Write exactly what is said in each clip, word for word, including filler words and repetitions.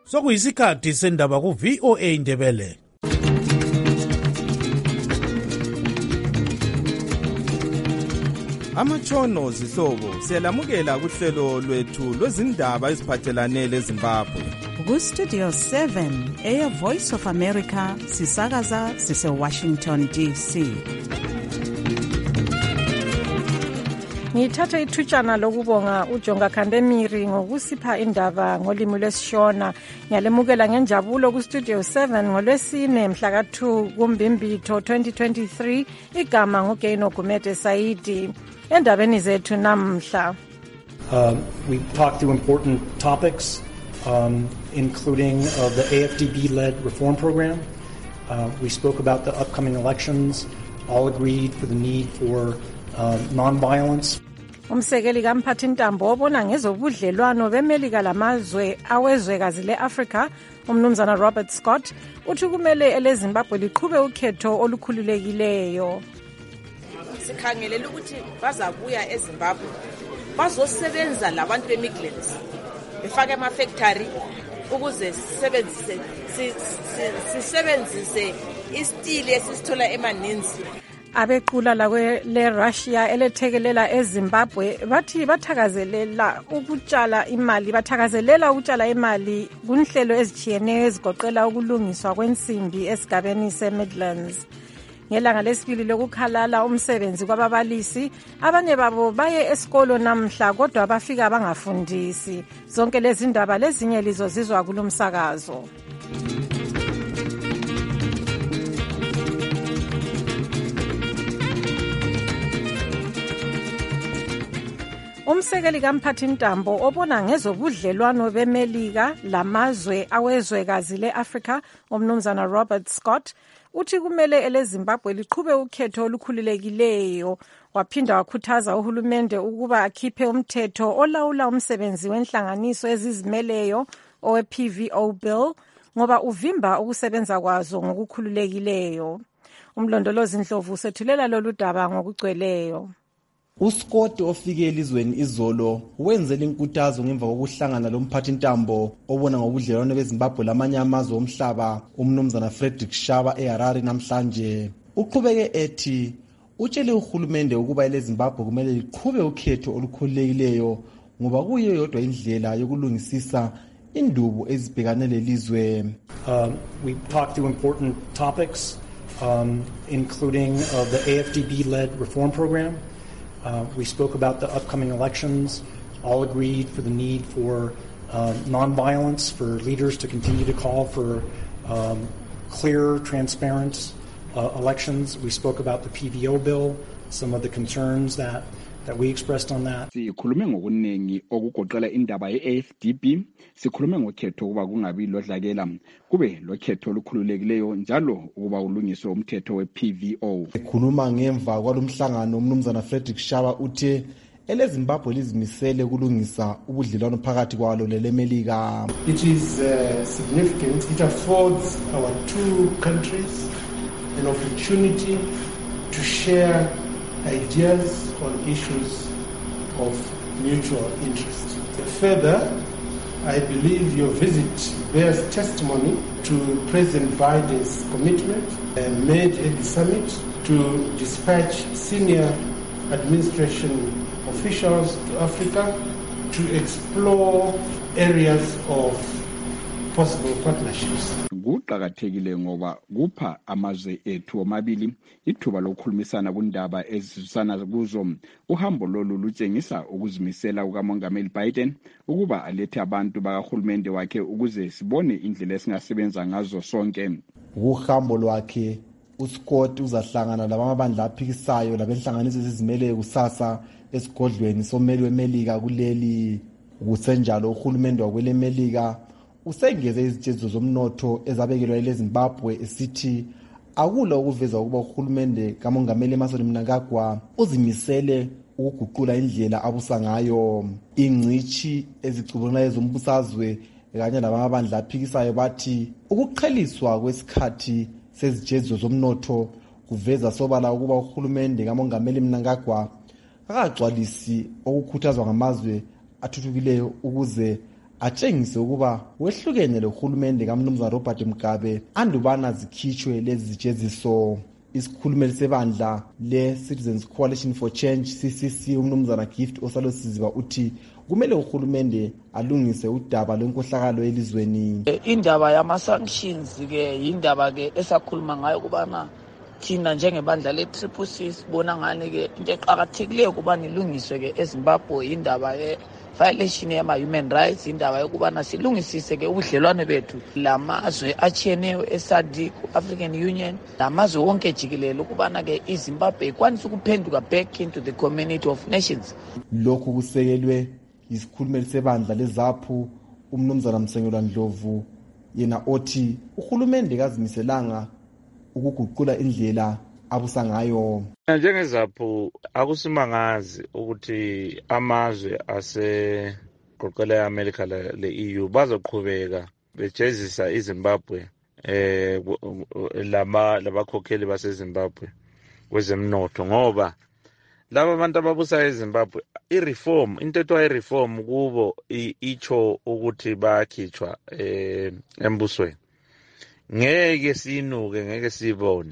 sokuyisikhathi sendaba ku V O A Ndebele. Amatshono zihlobo siyalamukela kuhlelo lwethu lwezindaba eziphathelane leZimbabwe. Ku Studio seven, Air Voice of America, sisakaza sise Washington D C. Ngithatha ithutshana lokubonga uJonga Khandemiri ngokusipha indaba ngolimi lwesishona. Ngiyalemukela ngenjabulo ku Studio seven ngolwesine mhla ka two kuMbimbitho twenty twenty-three. Igama nguGeno Gumede Saidi. Endabeni zethu namhla. Uh, we talked through important topics, um, including uh, the A F D B-led reform program. Uh, we spoke about the upcoming elections, all agreed for the need for uh, non-violence. Umsekeli kaMphathintambo obona ngezobudlelwano beMelika lamazwe awezwekazi leAfrica, umnumzana Robert Scott, uthi kumele eleZimbabwe liqhube ukhetho olukhululekileyo. Sikhangelela ukuthi bazabuya eZimbabwe bazosebenza labantu bemigrants befake ama factory ukuze sisebenzise sisebenzise istili esisithola emaninzi. Abequla lakwe le Russia elethekelela eZimbabwe bathi bathakazelela ukutshala imali bathakazelela ukutshala imali kunhlelo ezichiyeneyo ezigoqela ukulungiswa kwensimbi esigabeni seMidlands. Ngelanga lesibili lokukhalala umsebenzi kwababalisi, abanye babo baye esikolo namhla kodwa bafika bangafundisi. Zonke lezi ndaba lezinye lizozizwa kulomsakazo. Umsekeli kaMphathintambo obona ngezobudlelwano beMelika lamazwe awezwekazi leAfrica, umnumzana Robert Scott, uthi kumele eleZimbabwe liqhube ukhetho olukhululekileyo. Waphinda wakhuthaza uhulumende ukuba akhiphe umthetho olawula umsebenzi wenhlanganiso ezizimeleyo owe P V O bill ngoba uvimba ukusebenza kwazo ngokukhululekileyo. Umlondolozi Ndlovu sethulela lolu daba ngokugcweleyo. uScott ofike elizweni izolo wenzela inkuthazo ngemva kokuhlangana lomphathintambo obona ngobudlelwano beZimbabwe lamanye amazwe omhlaba umnumzana Frederick Shaba eHarare namhlanje. Uqhubeke ethi utshele uhulumende ukuba eleZimbabwe kumele liqhube ukhetho olukhululekileyo ngoba kuyo yodwa indlela yokulungisisa indubu ezibhekane lelizwe. Um, we talked through important topics, um, including uh, the A F D B-led reform program. Uh, we spoke about the upcoming elections, all agreed for the need for uh, non-violence, for leaders to continue to call for um, clear, transparent uh, elections. We spoke about the P V O bill, some of the concerns that that we expressed on that. Sikhulume ngokuningi okugoqela indaba ye-A F D B, sikhulume ngokhetho ukuba kungabi lodlakela, kube lokhetho olukhululekileyo njalo ukuba ulungiswe umthetho we-P V O. Ekhuluma ngemva kwalomhlangano umnumzana Frederick Shaba uthe eleZimbabwe lizimisele kulungisa ubudlelwano phakathi kwalo leleMelika. It is uh, significant. It affords our two countries an opportunity to share ideas on issues of mutual interest. Further, I believe your visit bears testimony to President Biden's commitment uh, made at the summit to dispatch senior administration officials to Africa to explore areas of possible partnerships. Kuqakathekile ngoba kupha amazwe ethu omabili ithuba lokukhulumisana kundaba ezisana kuzo. Uhambo lolu lutshengisa ukuzimisela kukaMongameli Biden ukuba alethe abantu bakahulumende wakhe ukuze sibone indlela esingasebenza ngazo sonke. Uhambo lwakhe uScott uzahlangana labamabandla aphikisayo labenhlanganiso ezizimele kusasa esigodlweni someli weMelika kuleli. Kusenjalo uhulumende wakweleMelika usengeze izitshezo zomnotho ezabekelwa eleZimbabwe esithi akula ukuveza ukuba uhulumende kaMongameli Emmerson Mnangagwa uzimisele ukuguqula indlela abusa ngayo. Ingcithi ezicubungula ezombusazwe kanye labamabandla aphikisayo bathi ukuqheliswa kwesikhathi sezitshezo zomnotho kuveza sobala ukuba uhulumende kaMongameli Mnangagwa akagcwalisi okukhuthazwa ngamazwe athuthukileyo ukuze atshengise ukuba wehlukene lohulumende kaMnumzana Robert Mugabe andubana zikhitshwe lezi zijeziso. Isikhulumeli sebandla le-Citizens Coalition for Change C C C uMnumzana Gift Osalosiziba uthi kumele uhulumende alungise udaba lwenkohlakalo elizweni. Indaba yama-sanctions ke indaba ke esakhuluma ngayo kubana thina njengebandla le-Triple C sibona ngani ke into eqhakathekileyo kuba nilungiswe ke eZimbabwe indaba ye violation yama human rights, indaba yokubana silungisise ke ubudlelwane bethu lamazwe achiyeneyo eSADC, African Union, lamazwe wonke jikelele ukubana ke iZimbabwe ikwanisa ukuphenduka back into the community of nations. Lokhu kusekelwe isikhulumeli sebandla leZAPU uMnumzana Msengelwa Ndlovu, yena othi uhulumende kazimiselanga ukuguqula indlela abusa ngayo. NjengeZAPU akusimangazi ukuthi amazwe asegoqela eAmerica le-E U bazoqhubeka bejezisa iZimbabwe eh lama labakhokheli baseZimbabwe kwezemnotho ngoba laba bantu ababusa eZimbabwe ireform into ethiwa ireform kubo icho ukuthi bakhitshwa eh embusweni. Ngeke sinuke ngeke sibone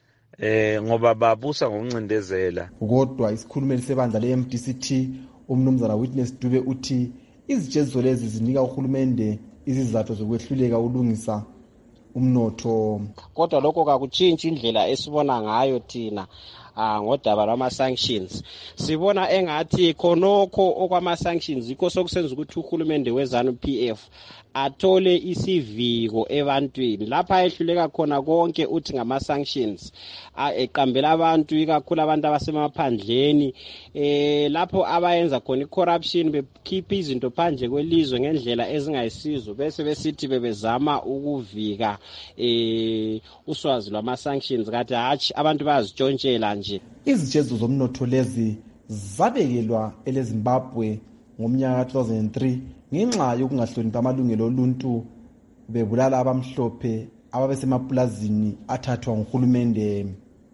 eh ngoba babusa ngokuncindezela. Kodwa isikhulumeli sebandla le-M D C T uMnumzana Witness Dube uthi izijeziso lezi zinika uhulumende izizathu zokwehluleka ulungisa umnotho. Kodwa lokho kakutshintshi indlela esibona ngayo thina ah ngodaba lwama-sanctions. Sibona engathi khonokho okwama-sanctions yikho sokusenza ukuthi uhulumende weZANU P F athole isiviko ebantwini lapha ehluleka khona konke uthi ngama-sanctions eqambela abantu ikakhulu abantu abasemaphandleni eh lapho abayenza khona i-corruption bekhipha izinto phandle kwelizwe ngendlela ezingayisizo bese besithi bebezama ukuvika eh uswazi lwama-sanctions kathi hatshi abantu bayazijontshela nje. Izijeziso zomnotho lezi zabekelwa eleZimbabwe ngomnyaka two thousand three ngenxa yokungahloniphi amalungelo oluntu bebulala abamhlophe ababesemapulazini athathwa nguhulumende.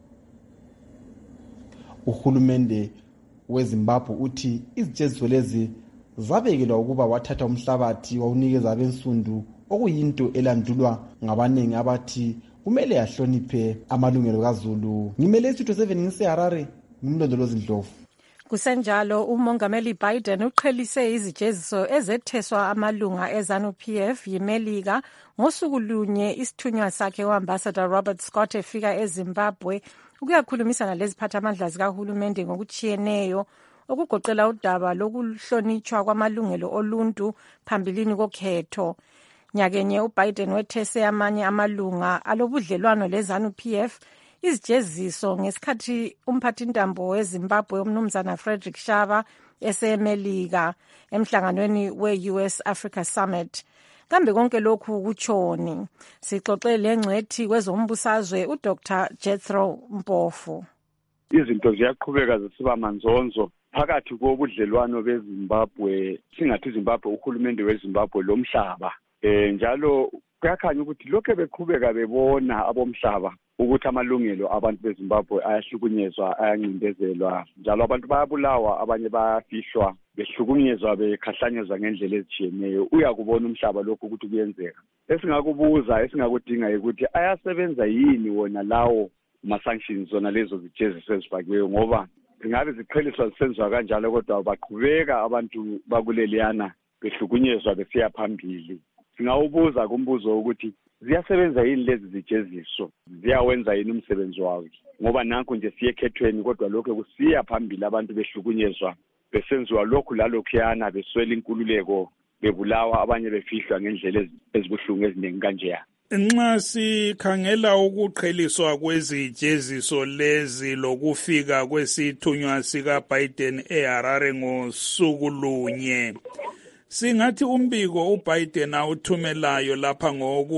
Uhulumende weZimbabwe uthi izijeziso lezi zabekelwa ukuba wathatha umhlabathi wawunikeza abensundu okuyinto elandulwa ngabanengi abathi kumele yahloniphe amalungelo kaZulu. Ngimele isitho seven ngiseHarare ngimlondolozi Ndlovu. Kusenjalo uMongameli Biden uqhelise izijeziso ezetheswa amalunga eZANU P F yiMelika ngosuku lunye isithunywa sakhe uAmbassador Robert Scott efika eZimbabwe ukuyakhulumisana leziphathamandla zikahulumende ngokuchiyeneyo okugoqela udaba lokuhlonitshwa kwamalungelo oluntu phambilini kokhetho. Nyakenye uBiden wethese amanye amalunga alobudlelwano leZANU P F izijeziso ngesikhathi umphathintambo weZimbabwe uMnumzana Frederick Shaba esemelika emhlanganweni we-U S Africa Summit. Kambe konke lokhu kutshoni? Sixoxe lengcwethi kwezombusazwe uDr Jethro Mpofu. Izinto ziyaqhubeka zisiba manzonzo phakathi kobudlelwano beZimbabwe, singathi iZimbabwe uhulumende weZimbabwe lomhlaba. Eh njalo kuyakhanya ukuthi lokho beqhubeka bebona abomhlaba ukuthi amalungelo abantu beZimbabwe ayahlukunyezwa ayancindezelwa njalo abantu bayabulawa abanye bayafihlwa behlukunyezwa bekhahlanyezwa ngendlela ezitshiyeneyo. Uyakubona umhlaba lokho ukuthi kuyenzeka. Esingakubuza esingakudinga ukuthi ayasebenza yini wona lawo ma-sanctions zona lezo zijeziso ezifakiweyo ngoba zingabe ziqheliswa zisenziwa kanjalo kodwa baqhubeka abantu bakuleliyana behlukunyezwa besiya phambili. Singawubuza kumbuzo ukuthi ziyasebenza yini lezi zijeziso, ziyawenza yini umsebenzi wawo ngoba nanku nje siyekhethweni kodwa lokho kusiya phambili abantu behlukunyezwa besenziwa lokhu lalokhuyana beswela inkululeko bebulawa abanye befihlwa ngendlela ezibuhlungu eziningi kanjeya. Nxa sikhangela ukuqheliswa kwezijeziso lezi lokufika kwesithunywa sika Biden eHarare ngosuku lunye, singathi umbiko uBiden awuthumelayo lapha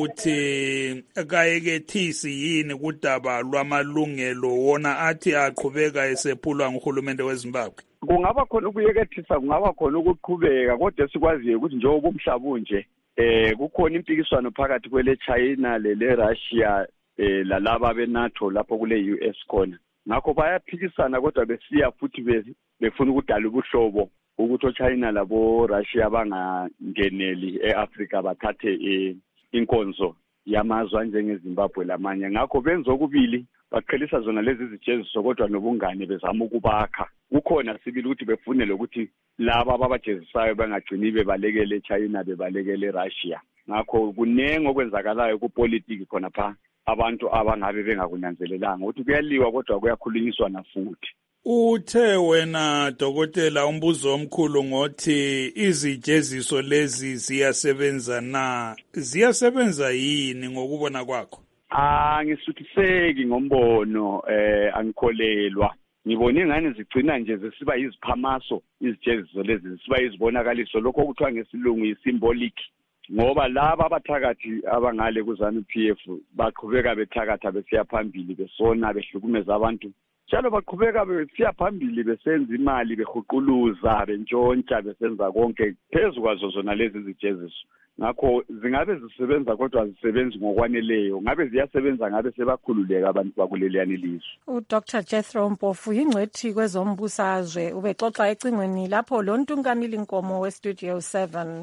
ngokuthi kayekethisi yini kudaba lwamalungelo wona athi aqhubeka esephulwa nguhulumende weZimbabwe. Kungaba khona ukuyekethisa, kungaba khona ukuqhubeka kodwa sikwaziyo ukuthi njengoba umhlaba unje eh kukhona impikiswano phakathi kwele China lele Russia eh lalaba beNATO lapho kule U S khona. Ngakho bayaphikisana kodwa besiya futhi befuna ukudala ubuhlobo ukuthi oChina labo Russia bangangeneli eAfrica bathathe inkonzo yamazwe njengeZimbabwe lamanye. Ngakho benza okubili, baqhelisa zona lezi zijeziso kodwa nobungane bezama ukubakha. Kukhona sibili ukuthi befunele ukuthi laba ababajezisayo bangagcini bebalekele eChina bebalekele eRussia. Ngakho kunenge okwenzakalayo kupolitiki khona pha abantu abangabe bengakunanzelelanga ukuthi kuyaliwa kodwa kuyakhulunyiswa na futhi. Uthe wena dokotela umbuzo omkhulu ngothi izijeziso lezi ziyasebenza na? Ziyasebenza yini ngokubona kwakho? Ah ngisuthiseki ngombono eh angikholelwa. Ngibone ngane zigcina nje zisiba iziphamaso izijeziso lezi zisiba izibonakaliso lokho okuthiwa ngesilungu i-symbolic. Ngoba laba abathakathi abangale kuzanu P F baqhubeka bethakatha besiya phambili besona behlukumeza abantu. Njalo baqhubeka besiya phambili besenza imali behuquluza bentshontsha besenza konke phezu kwazo zona lezi zijeziso. Ngakho zingabe zisebenza kodwa zisebenzi ngokwaneleyo. Ngabe ziyasebenza ngabe sebakhululeka abantu bakuleliyani lizwe. uDr Jethro Mpofu yingcwethi kwezombusazwe ubexoxa ecingweni lapho lo Ntungamili Nkomo weStudio seven.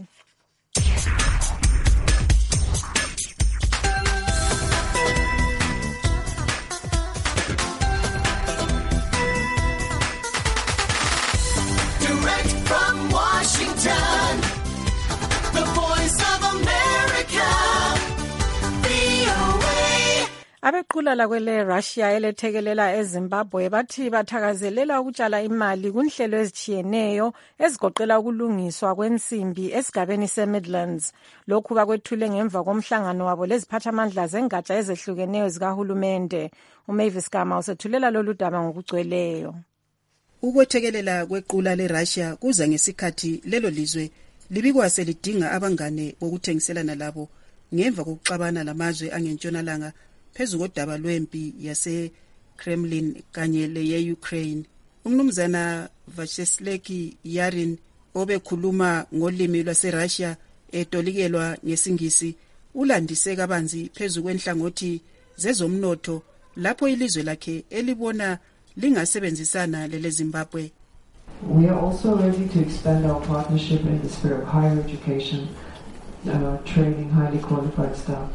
Abeqhula la kwele Russia elethekelela eZimbabwe bathi bathakazelela ukutshala imali kunhlelo ezitshiyeneyo ezigoqela ukulungiswa kwensimbi esigabeni seMidlands. Lokhu bakwethule ngemva komhlangano wabo leziphathamandla zengatsha ezehlukeneyo zikahulumende. uMavis Gama usethulela lolu daba ngokugcweleyo. Ukwethekelela kwequla leRussia kuza ngesikhathi lelo lizwe libikwa selidinga abangane bokuthengiselana labo ngemva kokuxabana lamazwe angentshonalanga phezu kodaba lwempi yase-Kremlin kanye leye-Ukraine. Umnumzana Vyacheslav Yarin obekhuluma ngolimi lwaseRussia etolikelwa ngesingisi ulandise kabanzi phezu kwenhlangothi zezomnotho lapho ilizwe lakhe elibona lingasebenzisana lele Zimbabwe. We are also ready to expand our partnership in the sphere of higher education, uh, training highly qualified staff.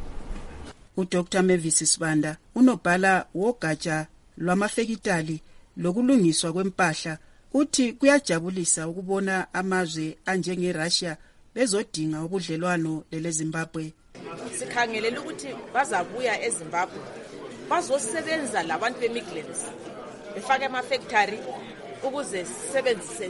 uDr Mavis Sibanda unobhala wogatsha lwamafekitali lokulungiswa kwempahla uthi kuyajabulisa ukubona amazwe anjengeRussia bezodinga ubudlelwano leleZimbabwe. Sikhangelela ukuthi bazabuya eZimbabwe bazosebenza labantu beMidlands befake ama-factory ukuze sisebenzise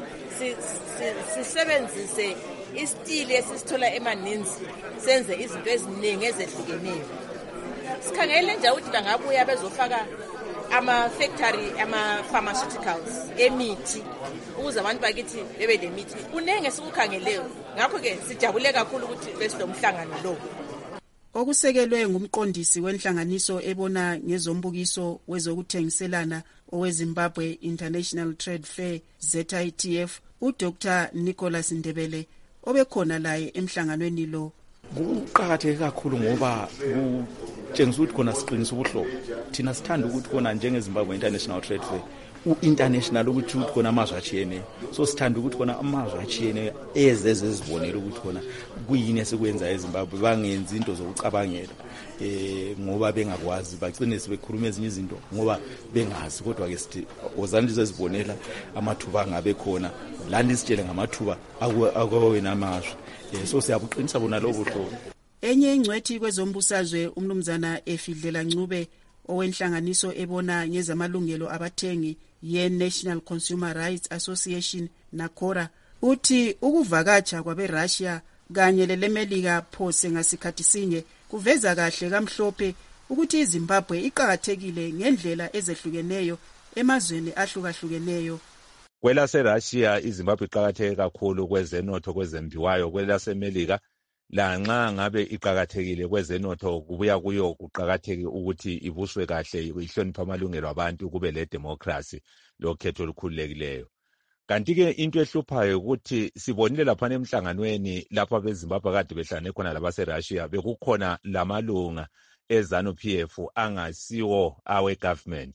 sisebenzise istili esisithola emaninzi senze izinto eziningi ezehlukeneyo. Sikhangele nje ukuthi bangabuya bezofaka ama-factory ama-pharmaceuticals emithi ukuze abantu bakithi bebe lemithi. Kunenge sikukhangeleyo ngakho-ke sijabule kakhulu ukuthi besinomhlangano lo. Okusekelwe ngumqondisi wenhlanganiso ebona ngezombukiso wezokuthengiselana oweZimbabwe International Trade Fair Z I T F uDr Nicholas Ndebele obekhona laye emhlanganweni lo. Kuqakatheke kakhulu ngoba kutshengisa ukuthi khona siqinisa ubuhlobo. Thina sithanda ukuthi khona njengeZimbabwe International Trade Fair u-international ukuthi ukuthi khona amazwe achiyeneyo. So sithanda ukuthi khona amazwe achiyeneyo ezeze ezibonela ukuthi khona kuyini esikwenza eZimbabwe bangenzi into zokucabangela eh ngoba bengakwazi bagcine sebekhuluma ezinye izinto ngoba bengazi kodwa ke sithi ozani lizozibonela amathuba ngabe khona landi sitshele ngamathuba akwawena amazwe. So siyabuqinisa bona lobo hlobo. Enye ingcwethi kwezombusazwe umnumzana Efidlela Ncube owenhlanganiso ebona ngezamalungelo abathengi ye-National Consumer Rights Association NACORA uthi ukuvakatsha kwabeRussia kanye lelemelika phose ngasikhathi sinye kuveza kahle kamhlophe ukuthi iZimbabwe iqhakathekile ngendlela ezehlukeneyo emazweni ahlukahlukeneyo. KwelaseRussia iZimbabwe iqhakatheke kakhulu kwezenotho kwezembiwayo, kwelasemelika lanxa ngabe iqhakathekile kwezenotho kubuya kuyo kuqhakatheke ukuthi ibuswe kahle ihlonipha amalungelo abantu kube le democracy lokhetho olukhululekileyo. Kanti ke into ehluphayo ukuthi sibonile lapha emhlanganweni lapha beZimbabwe kade behlane khona labaseRussia bekukhona lamalunga eZanu P F angasiwo awe government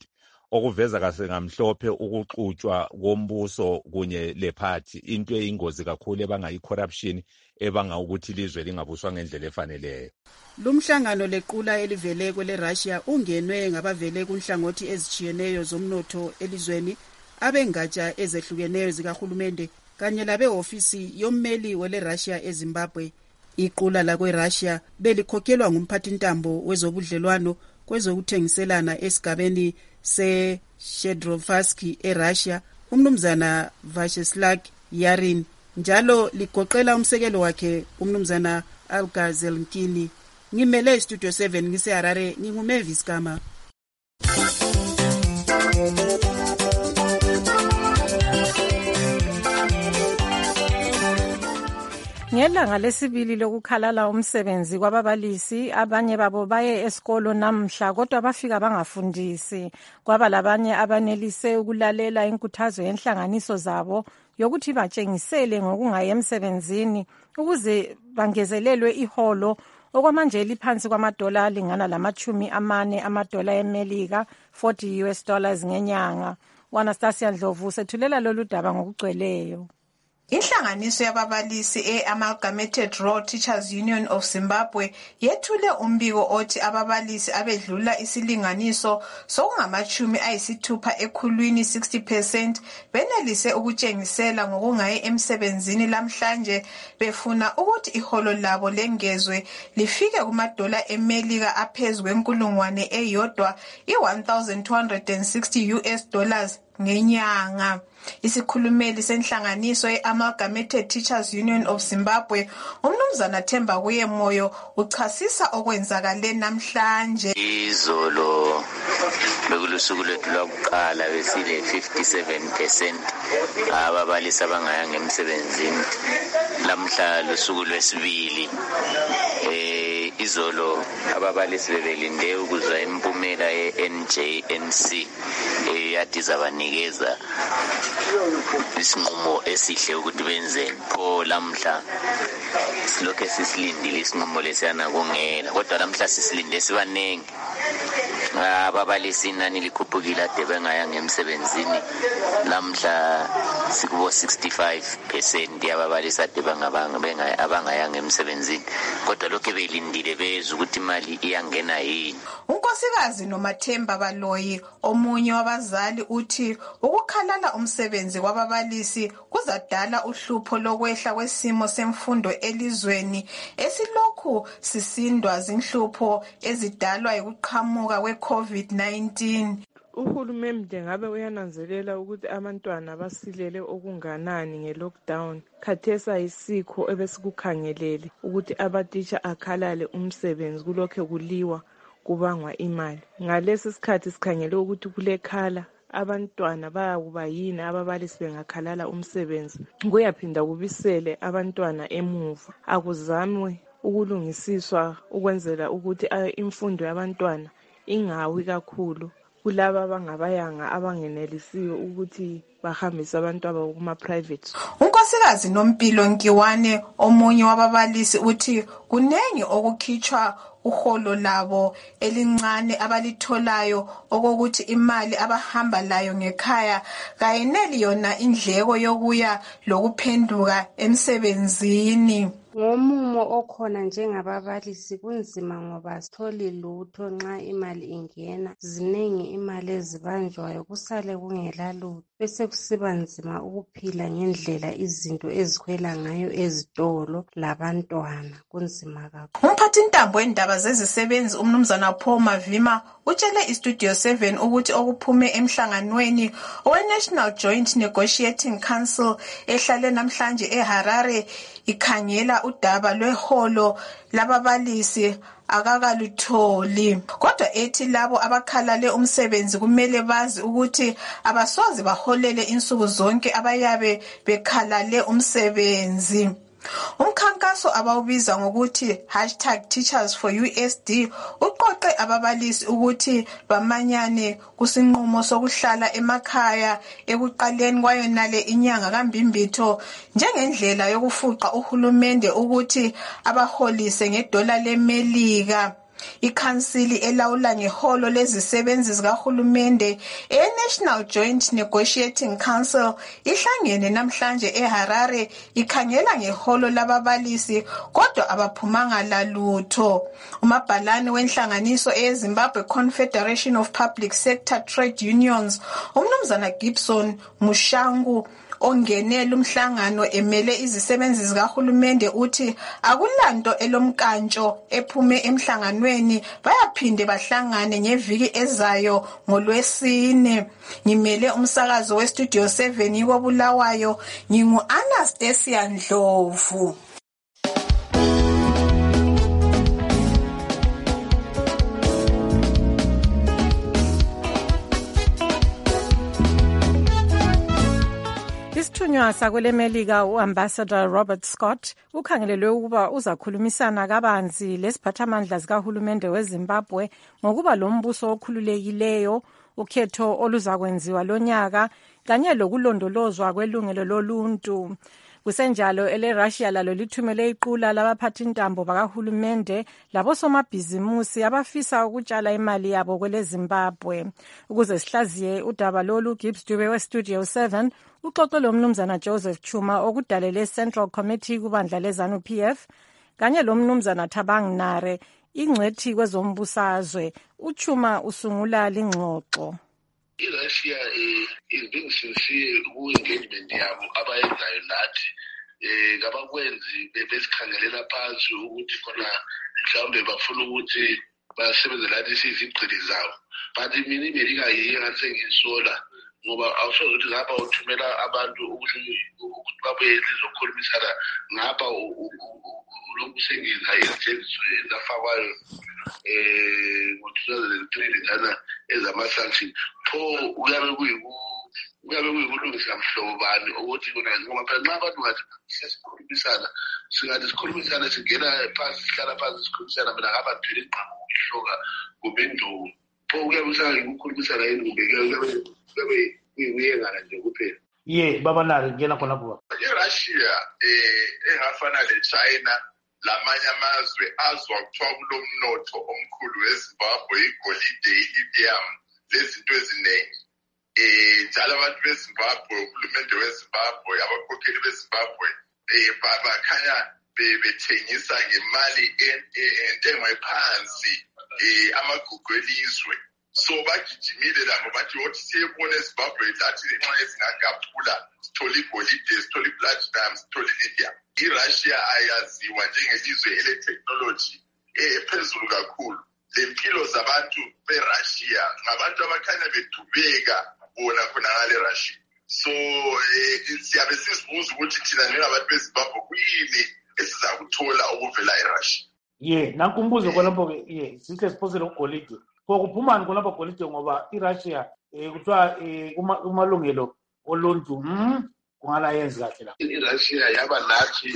okuveza kase ngamhlophe ukuxutshwa kombuso kunye lephathi into eyingozi kakhulu ebanga i-corruption ebanga ukuthi ilizwe lingabuswa ngendlela efaneleyo. Lumhlangano lequla elivele kwele Russia ungenwe ngabavele kunhlangothi ezijiyeneyo zomnotho elizweni, abengatsha ezehlukeneyo zikahulumende kanye labehofisi yommeli wele Russia eZimbabwe. Iqula lakwe Russia belikhokhelwa ngumphathintambo wezobudlelwano kwezokuthengiselana esigabeni se-Shedrovsky eRussia, umnumzana Vyacheslav Yarin, njalo ligoqela umsekelo wakhe umnumzana Olga Zelnkini. Ngimele Studio seven ngiseHarare, nginguMavis Kama. Ngelanga lesibili lokukhalala umsebenzi kwababalisi, abanye babo baye esikolo namhla kodwa bafika bangafundisi. Kwaba labanye abanelise ukulalela inkuthazo yenhlanganiso zabo yokuthi batshengisele ngokungayi emsebenzini ukuze bangezelelwe iholo okwamanje liphansi kwamadola alingana lamachumi amane amadola eMelika, forty US dollars ngenyanga. Anastasia Ndlovu sethulela lolu daba ngokugcweleyo. Inhlanganiso yababalisi e-Amalgamated Raw Teachers Union of Zimbabwe yethule umbiko othi ababalisi abedlula isilinganiso sokungamachumi ayisithupha ekhulwini sixty percent benelise ukutshengisela ngokungayi emsebenzini lamhlanje befuna ukuthi iholo labo lengezwe lifike kumadola eMelika aphezu kwenkulungwane eyodwa i-one thousand two hundred sixty US dollars ngenyanga. Isikhulumeli senhlanganiso ye-Amalgamated Teachers Union of Zimbabwe, umnumzana Themba Kuyemoyo, uchasisa okwenzakale namhlanje. Izolo bekulusuku lwethu lwakuqala besile fifty-seven percent ababalisi abangayanga emsebenzini. Lamhla lusuku lwesibili. Eh izolo ababalisi bebelinde ukuzwa impumela ye-N J N C eyadiza banikeza isinqumo esihle ukuthi benzeni. Pho lamhla silokhe sisilindile isinqumo lesiyana kungela, kodwa lamhla sisilinde sibanengi. Ababalisi inani likhuphukile ade bengayanga emsebenzini. Lamhla sikubo sixty-five percent yababalisi ade bangabanga abangayanga emsebenzini, kodwa lokho belindile bezwe ukuthi imali iyangena yini. Unkosikazi Nomathemba Baloyi, omunye wabazali, uthi ukukhalala umsebenzi kwababalisi kuzadala uhlupho lokwehla kwesimo semfundo elizweni esilokhu sisindwa zinhlupho ezidalwa ukuqhamuka kwe-COVID nineteen. Uhulumende ngabe uyananzelela ukuthi abantwana basilele okunganani nge-lockdown. Khathesa isikho ebesikukhangelele ukuthi abatitsha akhalale umsebenzi kulokho kuliwa kubangwa imali. Ngalesi sikhathi sikhangele ukuthi kulekhala abantwana bayakuba yini ababalisi bengakhalala umsebenzi. Kuyaphinda kubisele abantwana emuva. Akuzamwe ukulungisiswa ukwenzela ukuthi imfundo yabantwana ingawi kakhulu kulaba abangabayanga abangenelisiwe ukuthi bahambise abantu aba kuma private. Unkosikazi Nompilo Nkiwane, omunye wababalisi, uthi kunengi okukhitshwa uholo labo elincane abalitholayo okokuthi imali abahamba layo ngekhaya kayeneli yona indleko yokuya lokuphenduka emsebenzini. Ngomumo okhona njengababalisi kunzima ngoba sitholi lutho nxa imali ingena, zinengi imali ezibanjwayo kusale kungela lutho, bese kusiba nzima ukuphila ngendlela izinto ezikhwela ngayo ezitolo labantwana, kunzima kakhulu. Umphathintambo wendaba zezisebenzi umnumzana Paul Mavima utshele iStudio seven ukuthi okuphume emhlanganweni owe-National Joint Negotiating Council ehlale namhlanje eHarare ikhangela udaba lweholo lababalisi akakalutholi, kodwa ethi labo abakhalale umsebenzi kumele bazi ukuthi abasoze baholele insuku zonke abayabe bekhalale umsebenzi. Umkhankaso abawubiza ngokuthi hashtag Teachers for U S D uqoqe ababalisi ukuthi bamanyane kusinqumo sokuhlala emakhaya ekuqaleni kwayonale inyanga kaMbimbitho njengendlela yokufuqa uhulumende ukuthi abaholise ngedola leMelika. Ikhansili elawula ngeholo lezisebenzi zikahulumende e-National Joint Negotiating Council ihlangene namhlanje eHarare ikhangela ngeholo lababalisi kodwa abaphumanga lalutho. Umabhalane wenhlanganiso eZimbabwe Confederation of Public Sector Trade Unions, uMnumzana Gibson Mushangu, ongenela umhlangano emele izisebenzi zikahulumende uthi akulanto elomkantsho ephume emhlanganweni bayaphinde bahlangane ngeviki ezayo ngoLwesine. Ngimele umsakazo weStudio seven koBulawayo, ngingu Anastasia Ndlovu. Isithunywa sakwele Melika uAmbassador Robert Scott ukhangelelwe ukuba uzakhulumisana kabanzi lesiphathamandla zikahulumende weZimbabwe ngokuba lombuso okhululekileyo, ukhetho oluzakwenziwa lonyaka kanye lokulondolozwa kwelungelo loluntu. Kusenjalo ele-Russia lalo lithumele iqula labaphathintambo bakahulumende labosomabhizimusi abafisa ukutshala imali yabo kwele Zimbabwe. Ukuze sihlaziye udaba lolu, Gibbs Dube weStudio seven uxoxe lomnumzana Joseph Chuma okudalele Central Committee kubandla leZANU P F kanye lomnumzana Thabang Nare ingcwethi kwezombusazwe. Uchuma usungula lingxoxo. iRussia is being sincere ku-engagement yabo abayenzayo nathi um ngabakwenzi besikhangelela phansi ukuthi khona mhlawumbe bafuna ukuthi basebenze lathi sizigcili zabo, but mina imelika yiyo ngathi sengiyisola ngoba awusoze ukuthi ngapha uthumela abantu ukuthi babuye lizokhulumisana ngapha lokhu sengiza izijeziso ezafakwayo um ngo-two thousand and three lezana ezama-sanction pho kuyabe kuyabe kuyikulungisa mhlobo bani ukuthi ngoba phela nxa abantu ngathi sesikhulumisana singathi sikhulumisana singena phansi sihlala phansi sikhulumisana mina ngapha ngithwele igqama ukuhloka kumbe induku pho kuyabe kusangikukhulumisana yini kumbe kuyabe kuyengana nje kuphela. Ye baba Nari ngena khona kuba iRussia eh engafana leChina lamanye amazwe azwa kuthiwa kulomnotho omkhulu weZimbabwe, igolide, ilithium, lezinto eziningi. Eh njalo abantu beZimbabwe, uhulumende weZimbabwe, abakhokheli beZimbabwe eh bakhanya bethengisa ngemali entengo ephansi eh amagugu elizwe. So bagijimile labo bathi wothi siyebona eZimbabwe lathi nxa ezingagaphula sithole igolide, sithole iplatinum, sithole ilithium. iRussia ayaziwa njengelizwe ele-technology ephezulu kakhulu. Lempilo zabantu beRussia ngabantu abakhanya bedubeka bona khona ngale Russia. So siyabe sizibuza ukuthi thina njengabantu beZimbabwe kuyini esizakuthola okuvela eRussia. Ye nanku umbuzo khonapho ye sike siphosele ugolide kokuphumani khonapho golide ngoba iRussia eh kuthiwa umalungelo oluntu hm kungala yenzi kahle la. iRussia yaba nathi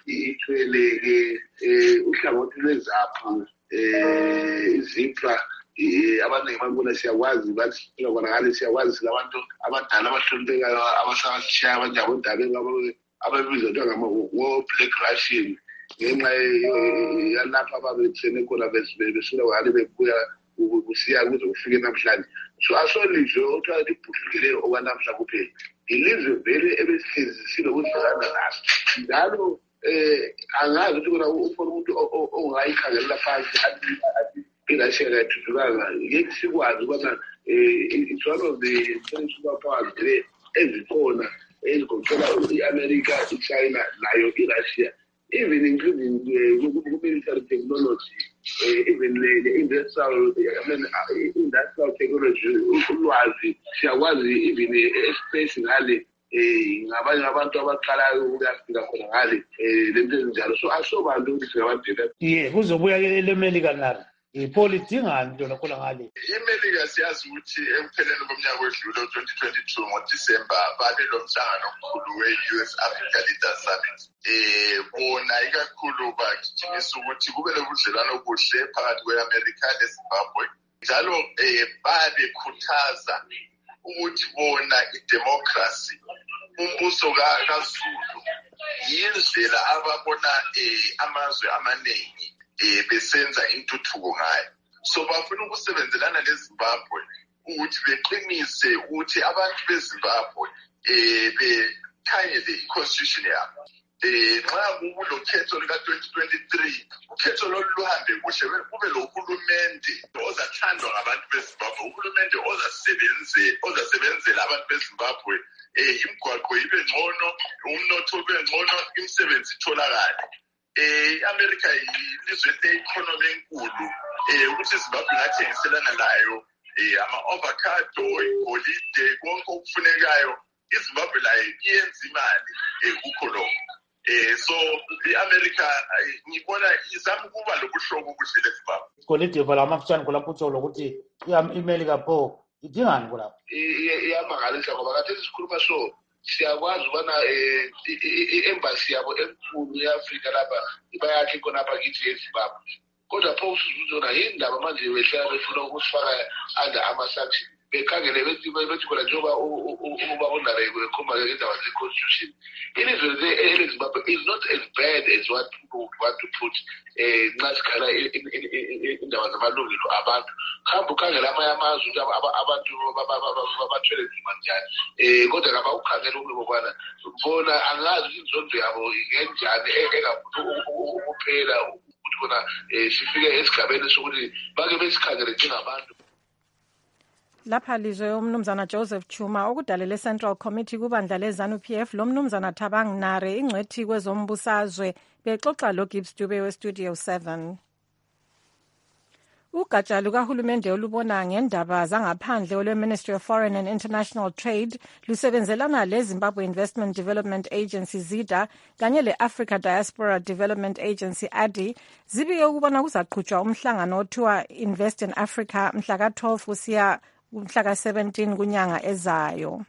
ithweleke eh uhlangothi lwezaphu eh izipra abaningi bakubona siyakwazi bathi kona ngale siyakwazi silabantu abadala abahloniphekayo abasashaya abanjabo endabeni ababizwa ngama Black Russian ngenxa yalapha ababethene khona besula ngale bebuya ukusiya kuze kufike namhlanje. So asolizwe othiwa libhudlukile okwanamhla kuphela ilizwe vele ebesihlezi lokuzwana naso njalo eh angazi ukuthi kona ufuna umuntu ongayikhangelela phansi athi iRussia yathuthukanga yeke sikwazi ukuthi it's one of the superpowers ezikhona ezigoqela i-America, i-China nayo iRussia, even including the military technology, even the industrial, I mean, industrial technology, ulwazi siyakwazi even space ngale ngabanye abantu abaqalayo ukuyafika khona ngale lento ezinjalo. So asobantu ukuthi singabadela ye kuzobuya eMelika nalo ipolidingani into nakhona ngale iMelika siyazi ukuthi ekupheleni komnyaka wedlule twenty twenty-two ngoDisemba babe lo mhlangano omkhulu we-U S Africa Leaders Summit. Eh bona ikakhulu bagijimisa ukuthi kube nobudlelwano obuhle phakathi kwe-America neZimbabwe njalo eh babe khuthaza ukuthi bona idemocracy umbuso kaZulu yindlela ababona eh amazwe amaningi eh besenza intuthuko ngayo. So bafuna ukusebenzelana leZimbabwe ukuthi beqinise ukuthi abantu beZimbabwe eh bekhanyele iconstitution yabo. Eh nxa kulokhetho lika twenty twenty-three ukhetho loluhambe kuhle kube lohulumende ozathandwa ngabantu beZimbabwe, uhulumende ozasebenze ozasebenzela abantu beZimbabwe, eh imigwaqo ibe ngcono, umnotho ube ngcono, imisebenzi itholakale. Eh America ilizwe le-economy enkulu, eh ukuthi iZimbabwe ingathengiselana layo eh ama avocado, igolide, konke okufunekayo. iZimbabwe layo iyenza imali ekukho lokho. Eh so iAmerica ngibona izama ukuba lobuhlobo obuhle leZimbabwe. Golide vala amafutshane kulapho utsho ukuthi iAmerica pho idingani kulapho? Iyamangalisa ngoba kade sikhuluma so siyakwazi ubana eh i-embassy yabo enkulu yeAfrika lapha bayakhe khona apha kithi eZimbabwe. Kodwa pho usuzona yindaba manje behlala befuna ukusifaka under ama-sanctions. Bekhangele bethi bethi khona njengoba uba ondaba ekhomba ngendaba ze-constitution. Ilizwe leZimbabwe is not as bad as what people want to put eh nxa sikhala indaba zamalungelo abantu. Khamba ukhangela amanye amazwe abantu babathwele nzima njani. Eh kodwa ngaba ukhangela ukubona bona angazi inzondo yabo ngenjani engakuphela ukuthi khona sifike esigabeni sokuthi bake besikhangele njengabantu. Lapha lizwe umnumzana Joseph Chuma okudalele Central Committee kubandla leZANU-P F lo mnumzana Thabang Nare ingcwethi kwezombusazwe bexoxa lo Gibbs Dube we Studio seven. Ugatsha lukahulumende olubona ngendaba zangaphandle olwe Ministry of Foreign and International Trade lusebenzelana le Zimbabwe Investment Development Agency ZIDA kanye le Africa Diaspora Development Agency A D I zibike ukubona kuzaqhutshwa umhlangano othiwa Invest in Africa mhla ka twelve kusiya mhla ka seventeen kunyanga ezayo.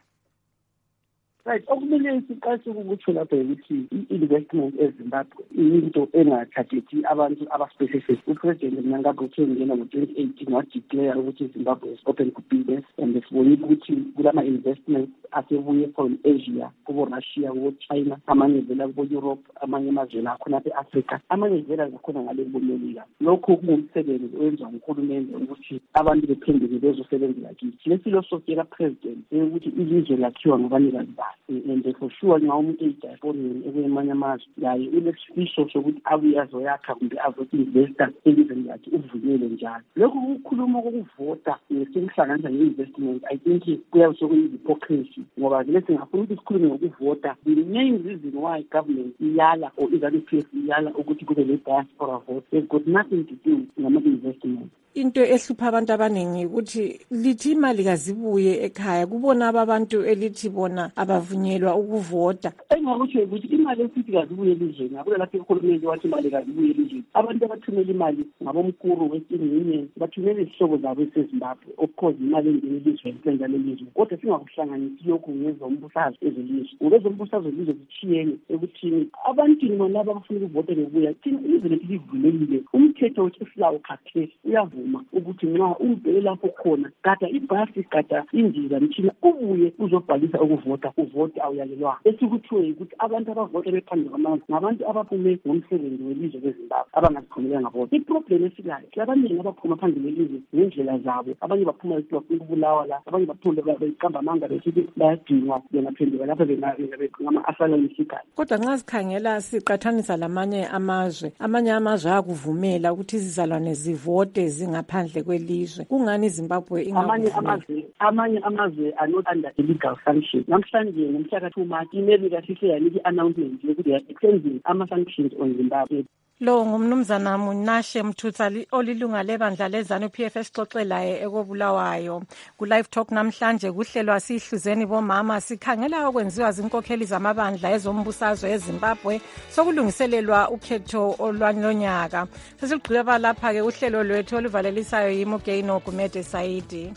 Right, okumele siqashe ukuthi lapha ukuthi i-investment eZimbabwe into engathathethi abantu aba-specific. uPresident Mnangagwa ngena ngo-twenty eighteen wadeclare ukuthi iZimbabwe is open to business, and sibonile ukuthi kulama investments asebuye from Asia, kubo Russia, kubo China, amanye vela kubo Europe, amanye amazwela akhona apha e-Africa, amanye vela zakhona ngale kubomelika. Lokho kungumsebenzi owenziwa nguhulumende ukuthi abantu bephendule bezosebenzela kithi. Le philosophy ka-President ukuthi ilizwe lakhiwa ngabanikazi bayo. And for sure nxa umuntu eyidiasporeni ekwemanye amazwe yaye ulesifiso sokuthi abuye azoyakha kumbe azoinvesta elizweni lakhe uvuyele njalo. Lokhu kukhuluma kokuvota sekuhlanganisa nge-investment, I think kuyabe sokuyi-hypocrisy ngoba vele singafuna ukuthi sikhulume ngokuvota. The main reason why government iyala or iZANU-P F iyala ukuthi kube le-diaspora vote has got nothing to do ngama-investment. Into ehlupha abantu abaningi ukuthi lithi imali kazibuye ekhaya kubona ababantu elithi bona abavunyelwa ukuvota. Engakutsho ukuthi imali esithi kazibuye elizweni akula lapho uhulumende wathi imali kazibuye elizweni. Abantu abathumela imali ngabomkuru Western Union bathumela izihlobo zabo eseZimbabwe. Of course imali engene elizweni senjalo elizweni. Kodwa singakuhlanganisi lokhu ngezombusazwe ezolizwe. Ngezombusazwe elizwe zithiyene ekuthini abantu laba abafuna ukuvota bebuya thina ilizwe lethu livulekile. Umthetho wethu silawo khathesi uyavuma ukuthi nxa umbheke lapho khona gada ibhasi gada indiza mthina ubuye uzobhalisa ukuvota uvota awuyalelwa. Esikuthiwe ukuthi abantu abavota bephandle kwamazwe ngabantu abaphume ngomsebenzi welizwe leZimbabwe abangaziphumelanga vota. Iproblem esilayo abaningi abaphuma phandle welizwe ngendlela zabo, abanye baphuma bafuna ukubulawa la, abanye baphuma beqamba amanga bethi bayadingwa bengaphenduka lapha ngama-asylum seekers. Kodwa nxa sikhangela siqathanisa lamanye amazwe, amanye amazwe ayakuvumela ukuthi izizalwane zivote zingaphandle kwelizwe. Kungani iZimbabwe amanye amazwe amanye amazwe are not under illegal sanction. Namhlanje ngomhla ka two March iMelika sise yanika i-announcement yokuthi they are extending ama-sanctions on Zimbabwe. Lo ngumnumzana Munashe Mthutha olilunga lebandla leZANU-P F esixoxelayo ekobulawayo ku live talk namhlanje kuhlelwa sihluzeni bomama sikhangela okwenziwa zinkokheli zamabandla ezombusazwe eZimbabwe sokulungiselelwa ukhetho olwanyonyaka. Sesigqiba lapha ke uhlelo lwethu oluvalelisayo yiMugeno Gumede Saidi.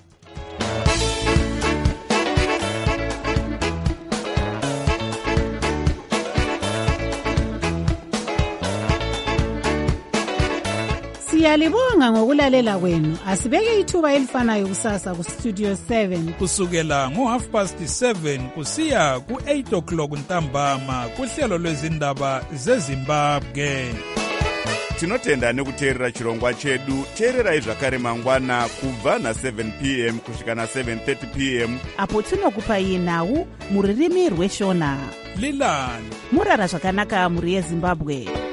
Siyalibonga ngokulalela kwenu. Asibeke ithuba elifanayo kusasa ku Studio seven kusukela ngo half past seven kusiya ku eight o'clock ntambama kuhlelo lwezindaba zeZimbabwe. tinotenda nekuteerera chirongwa chedu. teererai zvakare mangwana kubva na7 p m kusvika na7 thirty p m apo tinokupai nhau muririmi rweshona. lilani murara zvakanaka mhuri yezimbabwe.